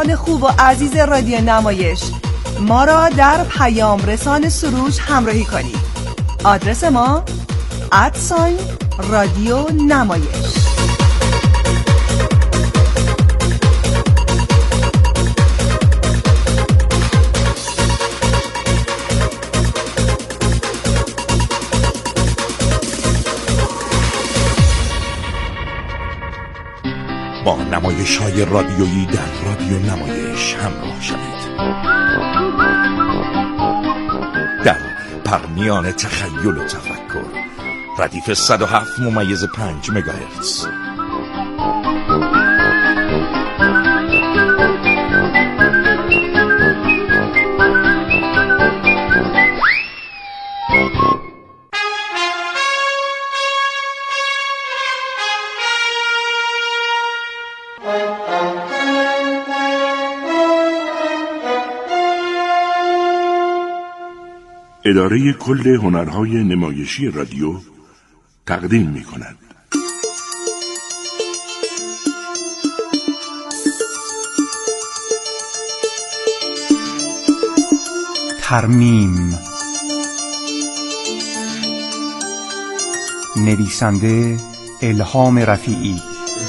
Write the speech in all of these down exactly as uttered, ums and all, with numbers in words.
شنوندگان خوب و عزیز رادیو نمایش، ما را در پیام رسان سروج همراهی کنید. آدرس ما ادساین رادیو نمایش. با نمایش‌های رادیویی در رادیو نمایش همراه شوید. در پرمیان تخیل و تفکر، ردیف صد و هفت ممیز پنج مگاهرتز. اداره کل هنرهای نمایشی رادیو تقدیم می کند. ترمیم. نویسنده الهام رفیعی.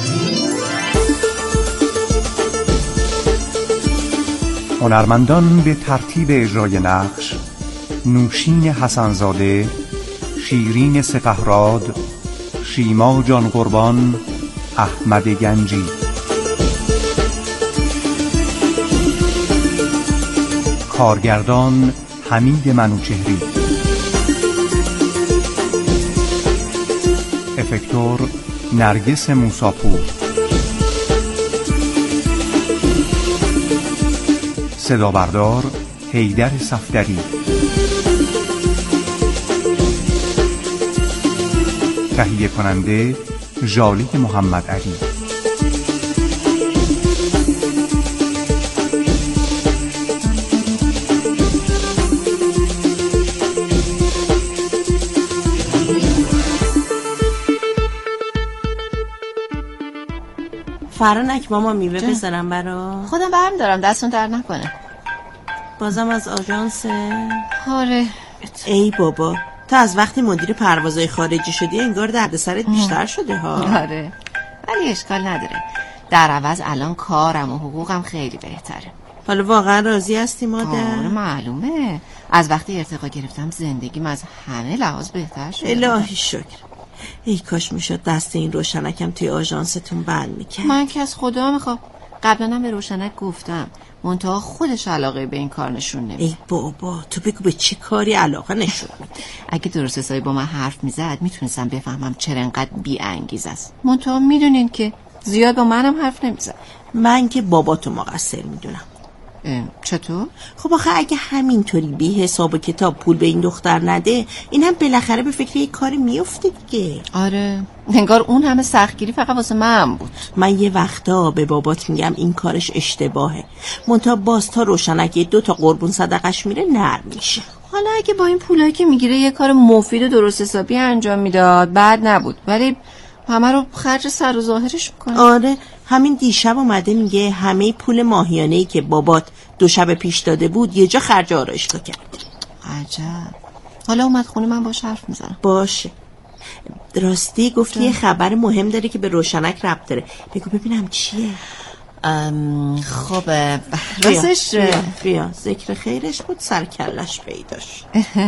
هنرمندان به ترتیب اجرای نقش: نوشین حسنزاده، شیرین سپهراد، شیما جان قربان، احمد گنجی. کارگردان حمید منوچهری. افکتور نرگس موساپور. صدا بردار حیدر صفدری. تهیه کننده ژالی محمد علی. فرانک ماما میوه بذارم برا خودم برم دارم، دستون در نکنه. بازم از آژانس؟ آره. ای بابا، تا از وقتی مدیر پروازهای خارجی شدی انگار دردسرت بیشتر شده ها. آره ولی اشکال نداره، در عوض الان کارم و حقوقم خیلی بهتره. حالا واقعا راضی هستی مادر؟ آره معلومه، از وقتی ارتقا گرفتم زندگیم از همه لحاظ بهتر شده. الهی شکر. ای کاش میشد دست این روشنکم توی آژانستون بند میکرد. من که از خدا میخوام. قبلا هم به روشنک گفتم، منتها خودش علاقه به این کار نشون نمیده. ای بابا تو بگو به چه کاری علاقه نشون میده. اگه درست حسابی با من حرف میزد میتونستم بفهمم چرا انقدر بی انگیز است. منتها میدونین که زیاد با منم حرف نمیزد. من که باباتو مقصر میدونم. چطور؟ خب آخه اگه همینطوری بی حساب و کتاب پول به این دختر نده، این هم بالاخره به فکر یک کاری میفته دیگه. آره انگار اون همه سختگیری فقط واسه من بود. من یه وقتا به بابات میگم این کارش اشتباهه، منتها باز تا روشنک دو تا قربون صدقش میره نرم میشه. حالا اگه با این پولایی که میگیره یه کار مفید و درست حسابی انجام میداد بد نبود، ولی همه رو خرج سر و ظاهرش میکنه. آره همین دیشب اومده میگه همه پول ماهیانه‌ای که بابات دو شب پیش داده بود یه جا خرج آرایشگاه کرد. عجب. حالا اومد خونه من باش حرف میزنم. باشه. راستی گفتی یه خبر مهم داره که به روشنک ربط داره، بگو ببینم چیه. ام خب راستش بیا, بیا ذکر خیرش بود سر کلش پیداش.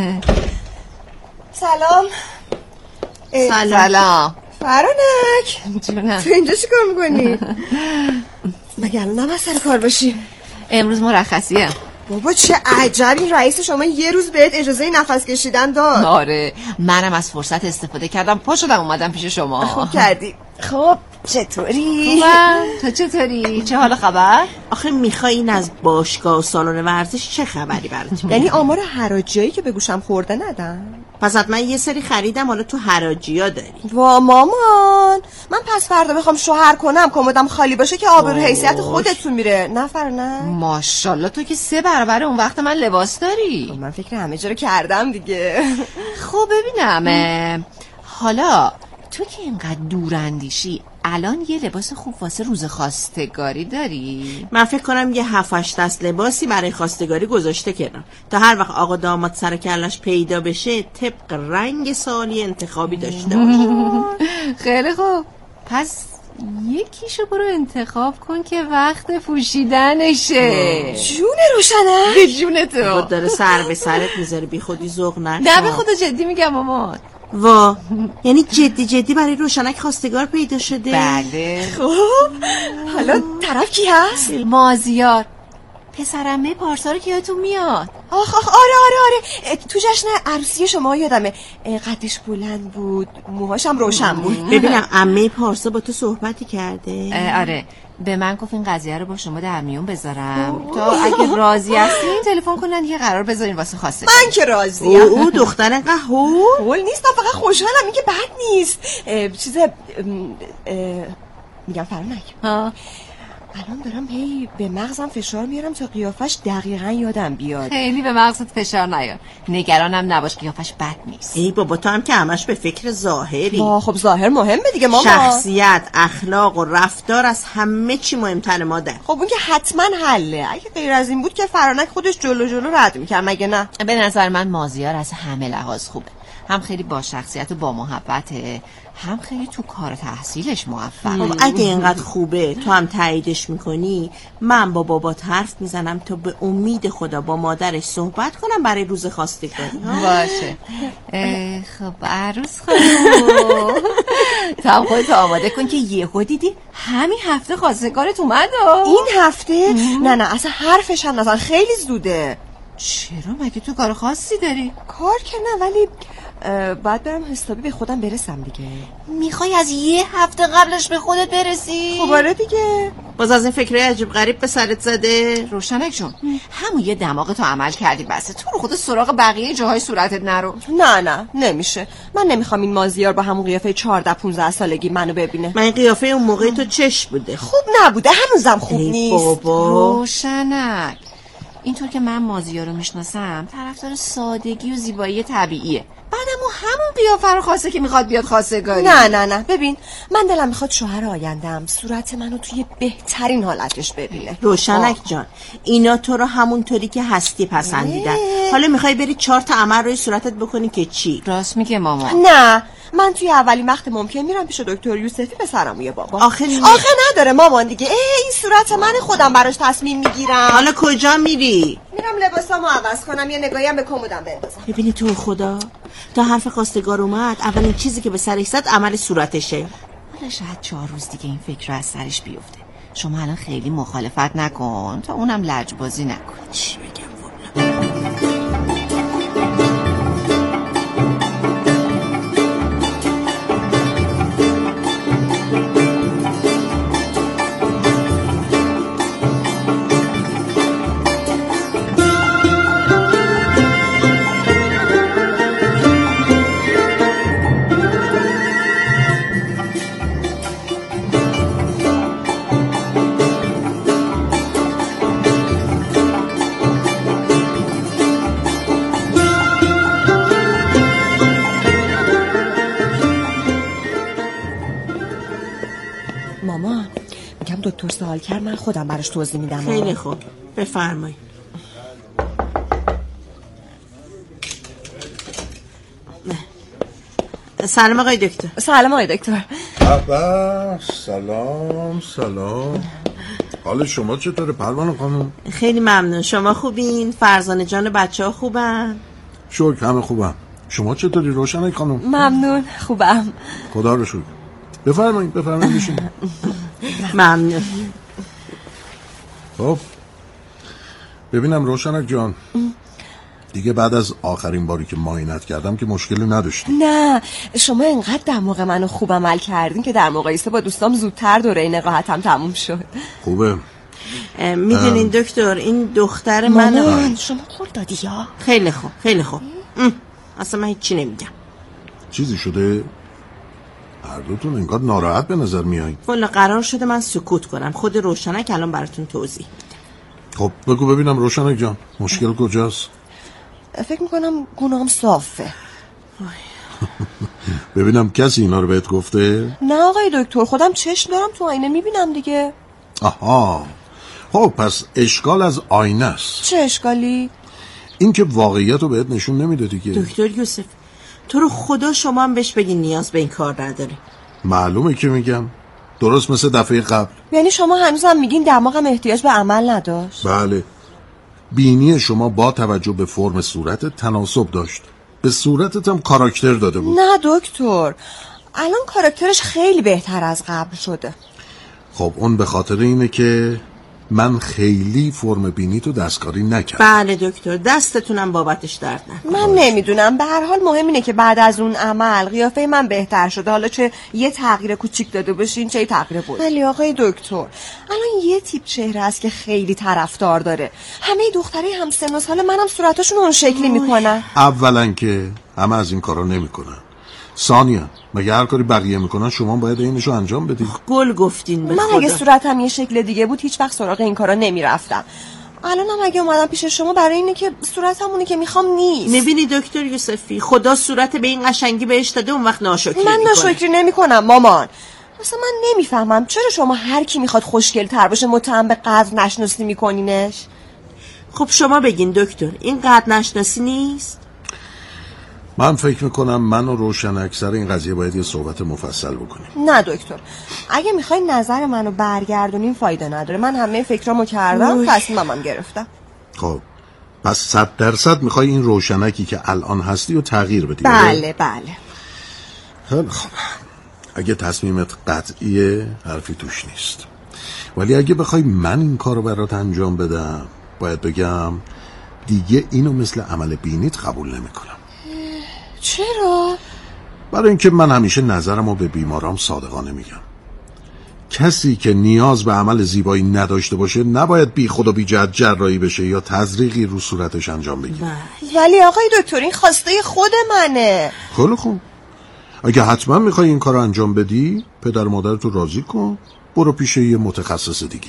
سلام. سلام. سلام فرانک جونم. تو اینجا چی کار میکنی؟ مگه الان نباید سر کار باشی؟ امروز مرخصیه. بابا چه عجب، این رئیس شما یه روز بهت اجازه نفس کشیدن داد. آره منم از فرصت استفاده کردم، پا شدم اومدم پیش شما. خوب کردی. خب چطوری؟ خوبم. تو چطوری؟ چه حال خبر؟ آخه میخوای این از باشگاه و سالن ورزش چه خبری برات؟ یعنی آمار حراجیایی که به گوشم خورده ندن؟ پس حتما یه سری خریدم، حالا تو حراجیا داری. وا مامان، من پس فردا بخوام شوهر کنم کمدم خالی باشه که آبرو حیثیت خودتون میره، نه فرانک؟ ماشاءالله تو که سه برابر اون وقت من لباس داری. من فکر همه جا رو کردم دیگه. خب ببینم حالا تو که اینقدر دوراندیشی الان یه لباس خوب واسه روز خواستگاری داری؟ من فکر کنم یه هفت هشت دست لباسی برای خواستگاری گذاشته کنم تا هر وقت آقا داماد سر کلش پیدا بشه طبق رنگ سالی انتخابی داشته باشه. خیلی خوب، پس یکیشو برو انتخاب کن که وقت پوشیدنشه. جون روشنه؟ به جون تو. خود داره سر به سرت میذاره، بی خودی ذوق نکن. نه به خدا جدی میگم مامان. وا، یعنی جدی جدی برای روشنک خواستگار پیدا شده؟ بله. خب حالا طرف کی هست؟ مازیار، پسرمه پارسا رو که یادتون میاد. آخ آخ آره آره آره تو جشن عروسی شما یادمه. قدش بلند بود، موهاش هم روشن بود. ببینم عمه پارسا با تو صحبتی کرده؟ آره، به من گفت این قضیه رو با شما در میون بذارم تا اگه راضی هستین تلفن کنن یه قرار بذارین واسه خواسته. من که راضیم. او او دختر انقدر هول هول نیستم، فقط خوشحالم. این که بد نیست. چیز میگم فرانک، ها الان دارم هی به مغزم فشار میارم تا قیافش دقیقا یادم بیاد. خیلی به مغزت فشار نیار، نگرانم نباش، قیافش بد نیست. ای بابا تو هم که همش به فکر ظاهری. با خب ظاهر مهمه دیگه ماما. شخصیت، اخلاق و رفتار از همه چی مهمتر مادر. خب اون که حتما حله. اگه غیر از این بود که فرانک خودش جلو جلو رد میکرد مگه نه؟ به نظر من مازیار از همه لحاظ خوبه، هم خیلی با شخصیت و با محبته، هم خیلی تو کار تحصیلش موفقه. خب اگه اینقدر خوبه تو هم تاییدش میکنی، من با بابات حرف میزنم تا به امید خدا با مادرش صحبت کنم برای روز خواستگاری. باشه. خب عروس خانم تو هم خودت آماده کن که یهو دیدی همین هفته خواستگارت اومد. این هفته؟ نه نه اصلا حرفش هم نزن، خیلی زوده. چرا؟ مگه تو کار خاصی داری؟ کار که نه، ولی باید برم حسابی به خودم برسم دیگه. میخوای از یه هفته قبلش به خودت برسی؟ خب آره دیگه. باز از این فکره عجیب غریب به سرت زده؟ روشنک جون همون یه دماغ تو عمل کردی بسه، تو رو خود سراغ بقیه جاهای صورتت نرو. نه نه نمیشه، من نمیخوام این مازیار با همون قیافه چهارده پونزده سالگی منو ببینه. من این قیافه اون موقع تو چش بوده. خوب نبوده، هنوزم خوب نیست. بابا روشنک، اینطور که من مازیار رو میشناسم طرفدار سادگی و زیبایی طبیعیه، بعدم اون همون قیافه رو خواسته که میخواد بیاد خواستگاری. نه نه نه ببین، من دلم میخواد شوهر آیندم صورت منو توی بهترین حالتش ببینه. روشنک جان اینا تو رو همونطوری که هستی پسندیدن، حالا میخوای بری چهار تا عمل روی صورتت بکنی که چی؟ راست میگه ماما. نه من توی اولین وقت ممکن میرم پیش دکتر یوسفی پسرم یه بابا. آخه آخه نداره مامان دیگه. این صورت من خودم براش تصمیم میگیرم. حالا کجا میری؟ میرم لباسامو عوض کنم، یه نگاهی هم به کمدم بندازم. ببینی تو خدا تا حرف خواستگار اومد اولین چیزی که به سرش زد عمل صورتشه. حالا شاید چهار روز دیگه این فکر رو از سرش بیفته. شما الان خیلی مخالفت نکن تا اونم لجبازی نکن. چی بگم والا؟ مامان میگم دکتر سوال کرد، من خودم براش توضیح میدم. خیلی خوب بفرمایید. سلام آقای دکتر. سلام آقای دکتر. بابا سلام سلام. حال شما چطوره پروانه خانم؟ خیلی ممنون. شما خوبین؟ فرزانه جان بچه ها خوبن؟ شکر همه خوبم. شما چطوری روشنک خانم؟ ممنون خوبم خدا رو شکر. بفرمایید بفرمایید بشین. ممنون. خب ببینم روشنک جان، دیگه بعد از آخرین باری که معاینت کردم که مشکلی نداشتی؟ نه شما اینقدر در موقع منو خوب عمل کردین که در مقایسه با دوستام زودتر دوره نقاهتم تموم شد. خوبه. میدونین دکتر این دختر منو مامان شما خور دادی یا؟ خیلی خوب خیلی خوب. اصلا من هیچی نمیگم. چیزی شده؟ هر دوتون انگار ناراحت به نظر میایید. والا قرار شده من سکوت کنم، خود روشنک الان براتون توضیح میدم. خب بگو ببینم روشنک جان مشکل کجاست؟ فکر میکنم گونه‌ام صافه. ببینم کسی اینا رو بهت گفته؟ نه آقای دکتر، خودم چشم دارم تو آینه میبینم دیگه. آها، خب پس اشکال از آینه است. چه اشکالی؟ این که واقعیت رو بهت نشون نمیده دیگه. دکتر یوسف، تو رو خدا شما هم بهش بگین نیاز به این کار نداری. معلومه که میگم، درست مثل دفعه قبل. یعنی شما هنوزم میگین دماغم احتیاج به عمل نداشت؟ بله، بینی شما با توجه به فرم صورتت تناسب داشت، به صورتت هم کاراکتر داده بود. نه دکتر، الان کاراکترش خیلی بهتر از قبل شده. خب اون به خاطر اینه که من خیلی فرم بینی تو دستکاری نکردم. بله دکتر، دستتونم بابتش درد نکنه. من نمیدونم، به هر حال مهم اینه که بعد از اون عمل قیافه من بهتر شده، حالا چه یه تغییر کوچیک داده باشین چه یه تغییر بود. ولی آقای دکتر، الان یه تیپ چهره است که خیلی طرفدار داره. همه دخترای هم سن و سال منم صورتاشون اون شکلی میکنن. اولا که همه از این کارا نمیکنن. ثانیا، مگه هر کاری بقیه میکنن شما باید اینشو انجام بدید؟ گل گفتین به من خدا. اگه صورتم یه شکل دیگه بود هیچ وقت سراغ این کارا نمیرفتم. الانم اگه اومدم پیش شما برای اینه که صورتمونی که میخوام نیست. میبینی دکتر یوسفی، خدا صورت به این قشنگی بهش داده، اون وقت ناشکری من میکنه. ناشکری نمیکنم مامان. مثلا من نمیفهمم چرا شما هر کی میخواد خوشگل تر باشه متهم به قدر نشناسی میکنینش. خب شما بگین دکتر، این قدر نشناسی نیست؟ من فکر میکنم من و روشنک سر این قضیه باید یه صحبت مفصل بکنیم. نه دکتر، اگه میخواین نظر منو برگردونین فایده نداره. من همه فکرامو کردم، تصمیمم گرفتم. خب پس صد درصد میخوای این روشنکی که الان هستی رو تغییر بدی؟ بله بله. خب اگه تصمیمت قطعیه حرفی توش نیست، ولی اگه بخوای من این کارو برات انجام بدم باید بگم دیگه اینو مثل عمل بینیت قبول نمیکنم. چرا؟ برای اینکه من همیشه نظرمو به بیمارام صادقانه میگم. کسی که نیاز به عمل زیبایی نداشته باشه نباید بی خود و بی جهت جراحی بشه یا تزریقی رو صورتش انجام بگیره. ولی آقای دکتر این خواسته خود منه. خیلی خوب، اگه حتما میخوای این کارو انجام بدی پدر مادرتو راضی کن، برو پیش یه متخصص دیگه.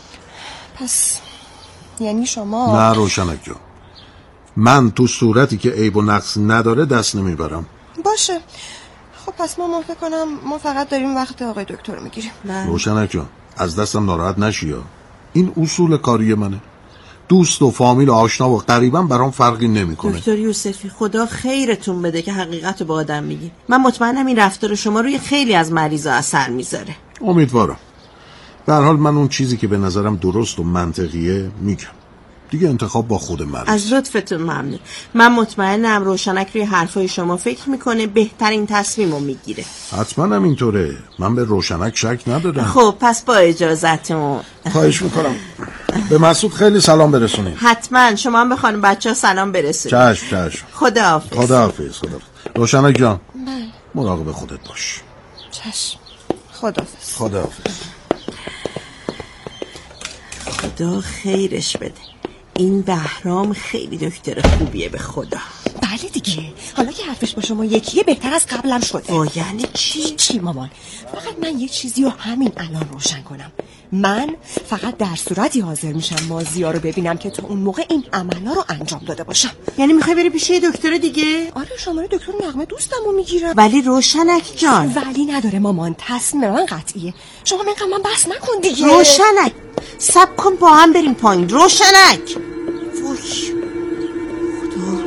پس یعنی شما؟ نه روشنک جان، من تو صورتی که عیب و نقص نداره دست نمیبرم. باشه، خب پس ما من فکر کنم ما فقط داریم وقت آقای دکتر رو میگیریم. روشنک جان از دستم ناراحت نشی ها. این اصول کاری منه. دوست و فامیل و آشنا و قریبا برام فرقی نمیکنه. دکتر یوسفی خدا خیرتون بده که حقیقت رو به آدم میگی. من مطمئنم این رفتار شما روی خیلی از مریضا اثر میذاره. امیدوارم. به هر حال من اون چیزی که به نظرم درست و منطقیه میگم. دیگه انتخاب با خود مریض. از لطفتون ممنون. من مطمئنم روشنک روی حرفای شما فکر میکنه، بهترین تصمیم رو میگیره. حتما هم اینطوره. من به روشنک شک ندارم. خب پس با اجازتون. خواهش میکنم. به مسعود خیلی سلام برسونید. حتما شما هم به خانم بچه ها سلام برسونید. چشم چشم. خداحافظ. خداحافظ. خداحافظ. روشنک جان مراقب خودت باش. چشم. خداحافظ. خداحافظ. خدا خیرش بده. این بهرام خیلی دکتر خوبیه به خدا. بله دیگه، حالا که حرفش با شما یکیه بهتر از قبلم شده. آه یعنی چی؟ چی مامان؟ فقط من یه چیزی رو همین الان روشن کنم. من فقط در صورتی حاضر میشم مازیار رو ببینم که تو اون موقع این عملا رو انجام داده باشم. یعنی میخوای بری پیش یه دکتر دیگه؟ آره، شماره دکتر نغمه دوستم رو میگیرم. ولی روشنک جان. ولی نداره مامان، تصمیم من قطعیه. شما منقدر من بحث نکن دیگه. روشنک سب کن با هم بریم پایین. روشنک وای خدا.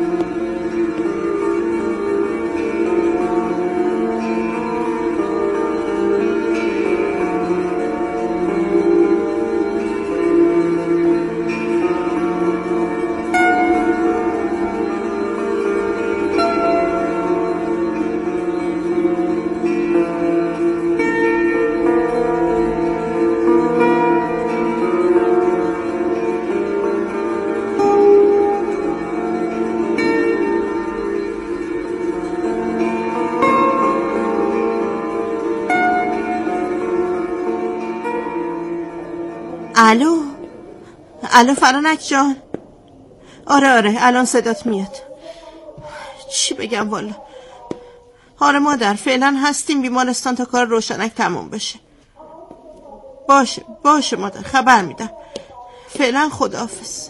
الو الو فرانک جان. آره آره الان صدات میاد. چی بگم والا. آره مادر فعلا هستیم بیمارستان تا کار روشنک تموم بشه. باشه باشه مادر خبر میدم. فعلا خداحافظ.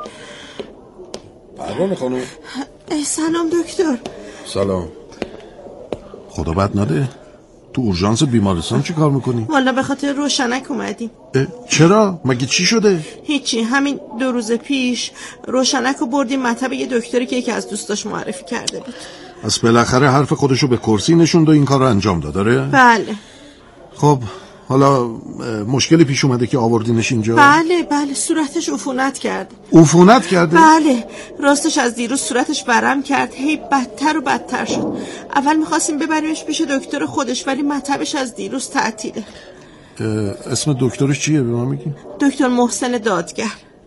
پروانه خانم. سلام دکتر. سلام. خدا بد نده. تو اورژانس بیمارستان چی کار میکنی؟ والا به خاطر روشنک اومدیم. چرا؟ مگه چی شده؟ هیچی، همین دو روز پیش روشنک رو بردیم مطب یه دکتری که یکی از دوستاش معرفی کرده بود. از بالاخره حرف خودشو به کرسی نشوند و این کار رو انجام داد داره؟ بله. خب حالا مشکلی پیش اومده که آوردینش اینجا؟ بله بله، صورتش عفونت کرده. عفونت کرده؟ بله، راستش از دیروز صورتش ورم کرد، هی بدتر و بدتر شد. اول میخواستیم ببریمش پیش دکتر خودش ولی مطبش از دیروز تعطیله. اسم دکترش چیه به ما میگی؟ دکتر محسن دادگر.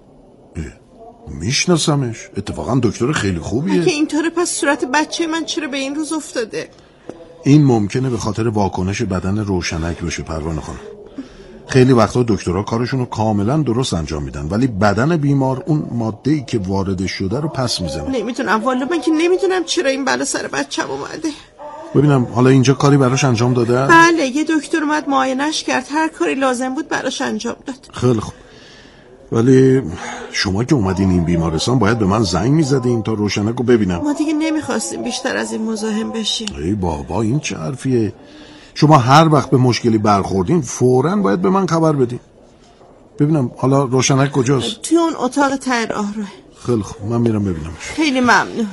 میشناسمش، اتفاقا دکتر خیلی خوبیه. اگه اینطوره پس صورت بچه من چرا به این روز افتاده؟ این ممکنه به خاطر واکنش بدن روشنک باشه پروانه خانم. خیلی وقتا دکترها کارشون رو کاملا درست انجام میدن ولی بدن بیمار اون ماده‌ای که وارد شده رو پس میزنه. نمیدونم والا، من که نمیدونم چرا این بلا سر بچه‌م اومده. ببینم حالا اینجا کاری براش انجام داده؟ بله، یه دکتر اومد معاینش کرد، هر کاری لازم بود براش انجام داد. خیلی خوب. ولی شما که اومدین این بیمارستان باید به من زنگ میزدین تا روشنک رو ببینم. ما دیگه نمیخواستیم بیشتر از این مزاحم بشیم. ای بابا این چه حرفیه؟ شما هر وقت به مشکلی برخوردین فوراً باید به من خبر بدین. ببینم حالا روشنک کجاست؟ توی اون اتاق ته راهرو. خیلی خوب، من میرم ببینمش. خیلی ممنون.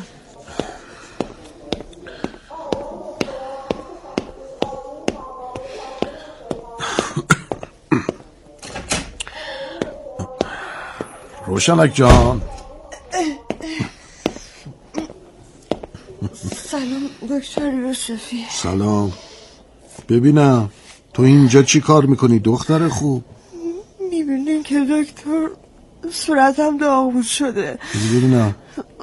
روشنک جان. سلام دکتر یوسفی. سلام. ببینم تو اینجا چی کار میکنی دختر خوب؟ میبینین که دکتر صورتم داغون شده. ببینم.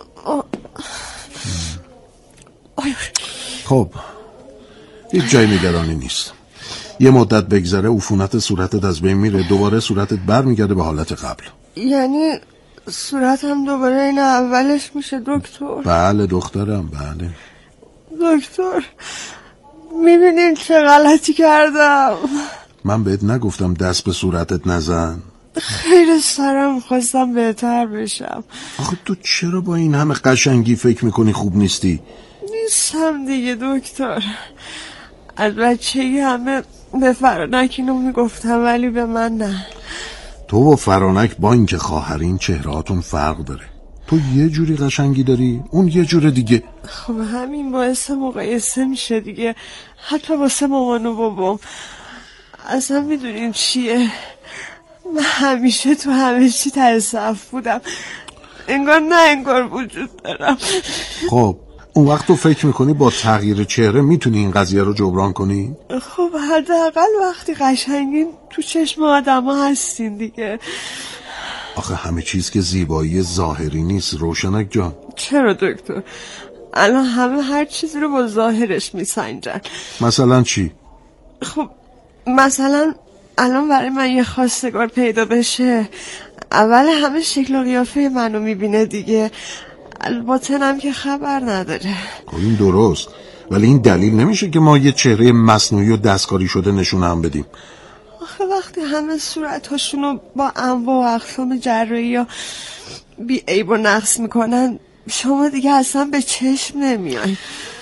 خب هیچ جای نگرانی نیست. یه مدت بگذره عفونت صورتت از بین میره، دوباره صورتت برمیگرده به حالت قبل. یعنی صورتم دوباره این اولش میشه دکتر؟ بله دخترم، بله. دکتر میبینین چه غلطی کردم؟ من بهت نگفتم دست به صورتت نزن؟ خیلی سرم خواستم بهتر بشم. آخه تو چرا با این همه قشنگی فکر میکنی خوب نیستی؟ نیستم دیگه دکتر. از بچگی همه به فرانک اینو میگفتم ولی به من نه. تو و فرانک با اینکه خواهرین چهرهاتون فرق داره. تو یه جوری قشنگی داری، اون یه جور دیگه. خب همین باعث مقایسه میشه دیگه، حتی واسه مامان و بابام. اصلا میدونین چیه، من همیشه تو همه چی ته صف بودم، انگار نه انگار وجود دارم. خب اون وقت تو فکر میکنی با تغییر چهره میتونی این قضیه رو جبران کنی؟ خب حداقل وقتی قشنگین تو چشم آدم ها هستین دیگه. آخه همه چیز که زیبایی ظاهری نیست روشنک جان. چرا دکتر؟ الان همه هر چیزی رو با ظاهرش میسنجن. مثلا چی؟ خب مثلا الان برای من یه خواستگار پیدا بشه، اول همه شکل و قیافه منو میبینه دیگه، الباطنم که خبر نداره. خب این درست، ولی این دلیل نمیشه که ما یه چهره مصنوعی و دستکاری شده نشونه هم بدیم. آخه وقتی همه صورتاشونو با انواع و اقسام جراحی یا بی عیب و نقص میکنن، شما دیگه اصلا به چشم نمیای.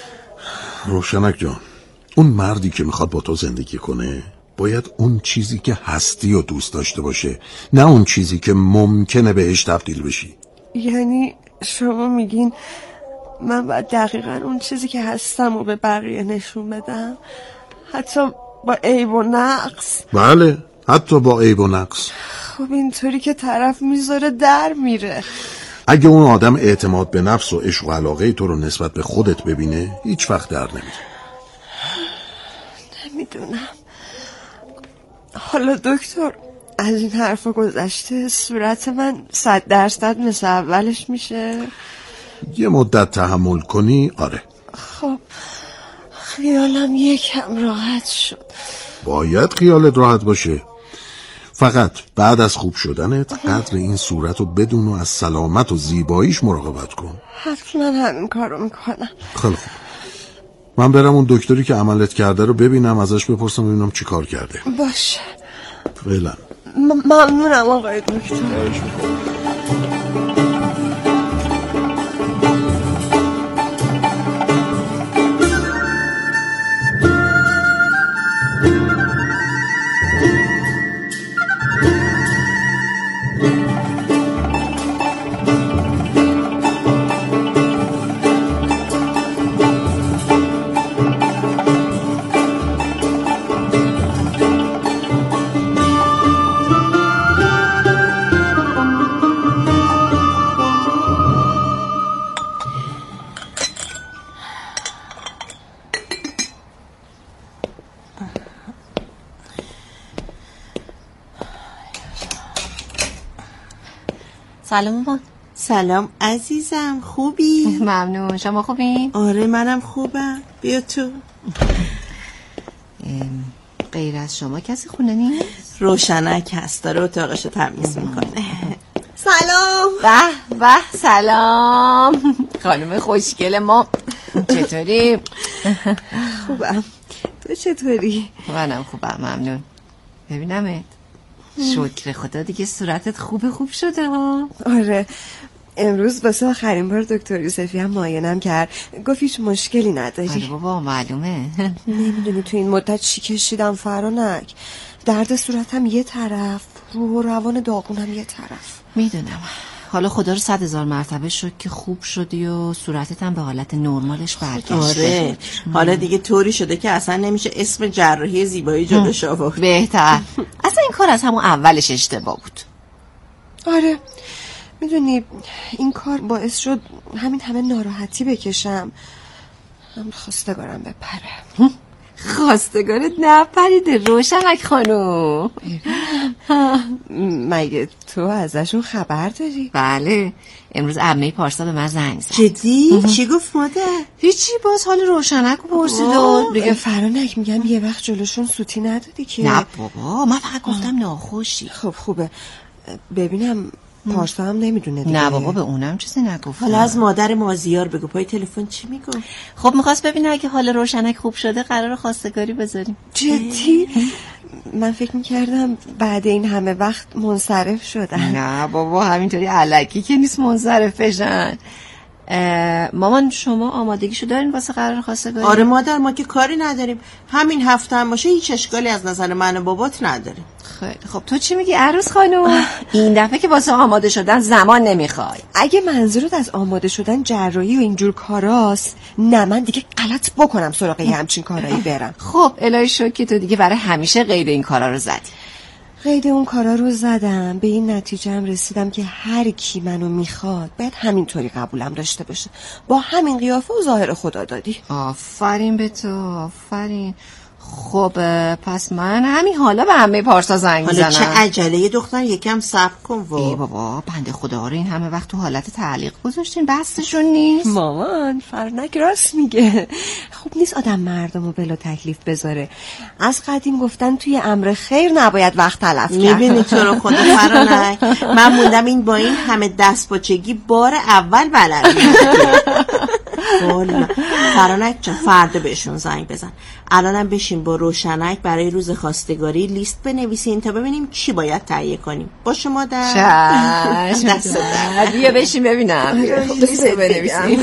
روشنک جان، اون مردی که میخواد با تو زندگی کنه باید اون چیزی که هستی و دوست داشته باشه، نه اون چیزی که ممکنه بهش تبدیل بشی. یعنی شما میگین من باید دقیقا اون چیزی که هستم و به بقیه نشون بدم، حتی با عیب و نقص؟ بله، حتی با عیب و نقص. خب اینطوری که طرف میذاره در میره. اگه اون آدم اعتماد به نفس و عشق و علاقه تو رو نسبت به خودت ببینه، هیچ وقت در نمیره. نمیدونم. حالا دکتر از این حرف گذشته صورت من صد درصد مثل اولش میشه؟ یه مدت تحمل کنی آره. خب خیالم یکم راحت شد. باید خیالت راحت باشه، فقط بعد از خوب شدنت قدر این صورت رو بدون و از سلامت و زیباییش مراقبت کن. حتما همین کارو میکنم. خیلی خوب، من برم اون دکتری که عملت کرده رو ببینم، ازش بپرسم ببینم چی کار کرده. باشه فعلا ممنونم آقای دکتر. سلام مامان. سلام عزیزم، خوبی؟ ممنون. شما خوبین؟ آره منم خوبم. بیا تو. غیر از شما کسی خونه نیست؟ روشنک هست، داره اتاقشو تمیز میکنه. سلام. به به سلام خانم خوشگل ما، چطوری؟ خوبم. تو چطوری؟ منم خوبم ممنون. ببینمت. شکر خدا دیگه صورتت خوب خوب شده ها. آره امروز واسه آخرین بار دکتر یوسفی هم معاینم کرد، گفت هیچ مشکلی نداری. آره بابا معلومه. نمیدونی تو این مدت چی کشیدم فرانک. درد صورتم یه طرف، روح و روان داغونم یه طرف. میدونم. حالا خدا رو صد هزار مرتبه شد که خوب شدی و صورتت هم به حالت نرمالش برگشته. آره حالا دیگه طوری شده که اصلا نمیشه اسم جراحی زیبایی جلوش آورد. بهتر. اصلا این کار از همون اولش اشتباه بود. آره میدونی این کار باعث شد همین همه ناراحتی بکشم. هم خواستگارم بپره. خواستگارت نپریده روشنک خانوم. مگه تو ازشون خبر داری؟ بله امروز عمه پارسا به من زنگ زد. جدی؟ چی گفت مادر؟ هیچی، باز حال روشنک رو پرسید و دیگه فرانک میگم یه وقت جلوشون سوتی ندادی که. نه بابا من فقط گفتم ناخوشی. خب خوبه. ببینم پارسا هم نمیدونه دیگه. نه بابا به اونم چیزی نگفت. حالا از مادر مازیار بگو، پای تلفن چی میگو؟ خب میخواست ببینه اگه حال روشنک خوب شده قرار خواستگاری بذاریم. جدی؟ من فکر میکردم بعد این همه وقت منصرف شدن. نه بابا همینطوری علکی که نیست منصرف بشن. مامان شما آمادگیشو دارین واسه قرار خواستگاری؟ آره مادر ما که کاری نداریم، همین هفته هم باشه هیچ اشکالی از نظر من و بابات نداریم. خیلی خب تو چی میگی عروس خانم؟ این دفعه که واسه آماده شدن زمان نمیخوای. اگه منظورت از آماده شدن جراحی و اینجور کاراست، نه من دیگه غلط بکنم سراغ همچین کارایی برم. خب الهی شکر که تو دیگه برای همیشه قید این کارا رو زدی. قید اون کارا رو زدم، به این نتیجه هم رسیدم که هر کی منو میخواد باید همینطوری قبولم داشته باشه، با همین قیافه و ظاهر خدا دادی. آفرین به تو، آفرین. خب پس من همین حالا به عمه پارسا زنگ میزنم. حالا چه عجله دختر، یکم صبر کن. و ای بابا بنده خدا رو این همه وقت تو حالت تعلیق گذاشتین، بستشون نیست. مامان فرنک راست میگه، خوب نیست آدم مردمو بلا تکلیف بذاره. از قدیم گفتن توی امر خیر نباید وقت تلف کرد. میبینی تو رو خدا فرنک، من موندم این با این همه دست پاچگی بار اول بلد والا. فرنک جان فردا بهشون زنگ بزن. الانم بشین با روشنک برای روز خواستگاری لیست بنویسین تا ببینیم چی باید تهیه کنیم. باشه مادر؟ چشم. دست درد. بیا بشین ببینم. لیست بنویسیم.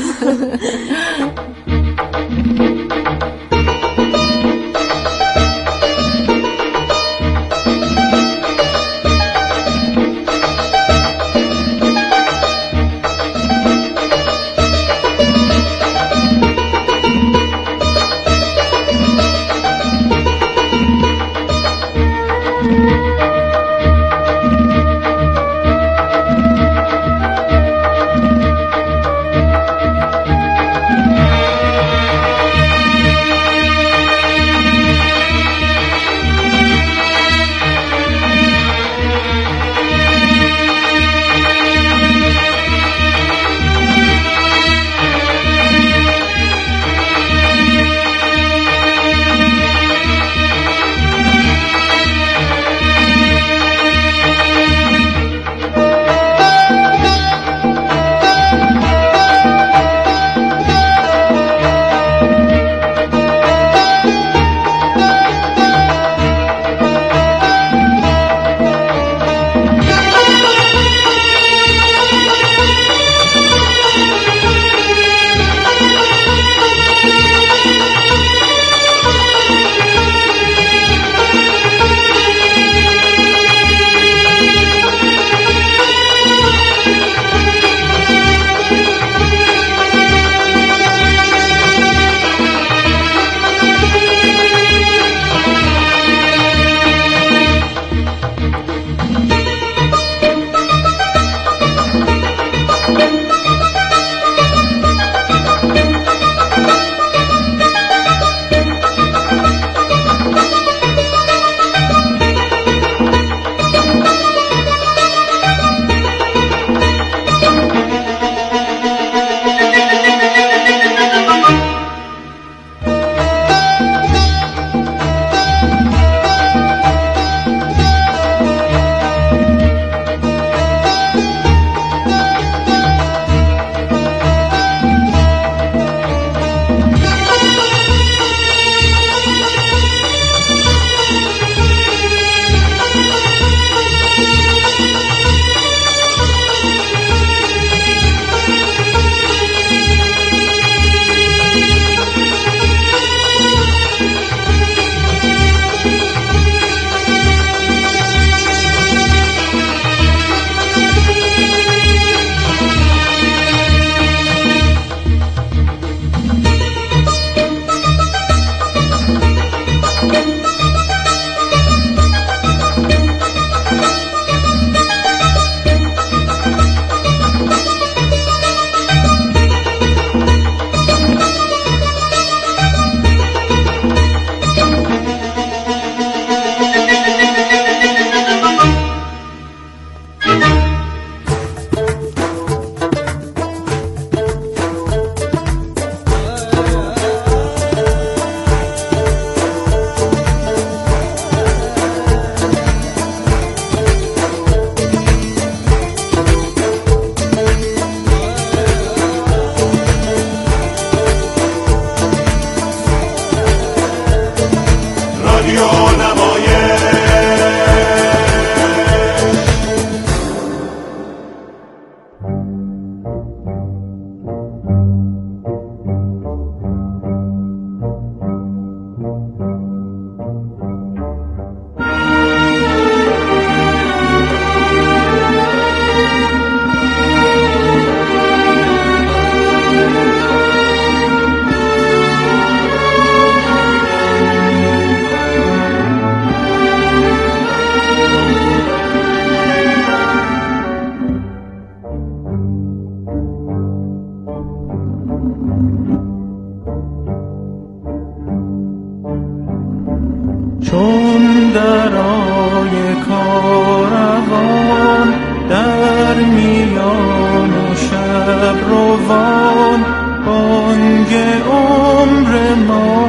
کاروان بانگ عمر ما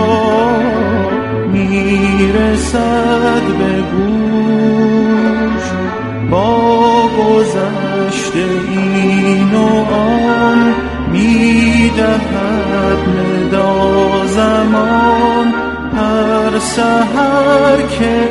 میرسد به گوش، با گذشته این و آن میدهد ندا زمان. هر سحر که